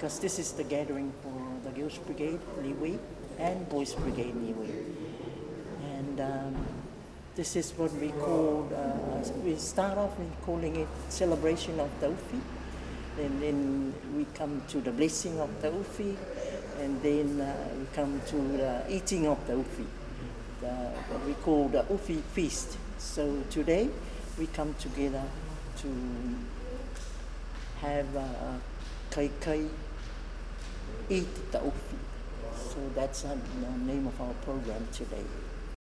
because this is the gathering for the Girls Brigade Niue and Boys Brigade Niue. And this is what we call, we start off with calling it celebration of Taufi. And then we come to the blessing of Taufi, and then we come to the eating of Taufi, what we call the Ufi feast. So today we come together to have kai eat Taufi. So that's the name of our program today.